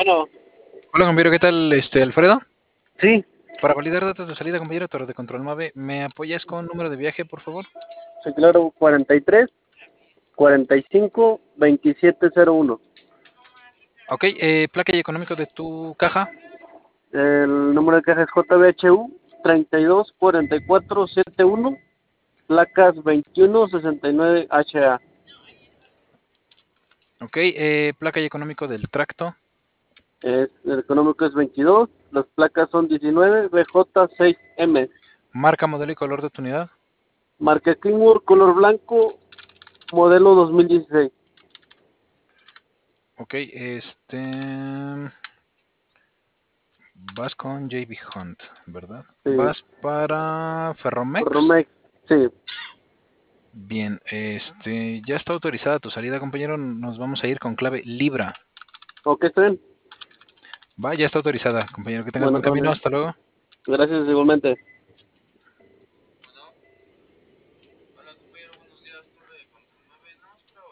Bueno, Hola, compañero, ¿qué tal, Alfredo? sí, Para validar datos de salida, compañero, Torre de Control 9, ¿me apoyas con número de viaje, por favor? sí, claro, 43, 45, 2701. Ok, placa y económico de tu caja. El número de caja es JBHU 324471, placas 2169HA. Ok, placa y económico del tracto. El económico es 22, las placas son 19, BJ6M. Marca, modelo y color de tu unidad. Marca Kenworth, color blanco, modelo 2016. Ok, vas con JB Hunt, ¿verdad? Sí, Vas para Ferromex. Romex, sí. Bien, ya está autorizada tu salida, compañero. Nos vamos a ir con clave Libra. Ok, está bien. Va, ya está autorizada, compañero. Que tengas Bueno, buen camino. gracias. Hasta luego. Gracias igualmente.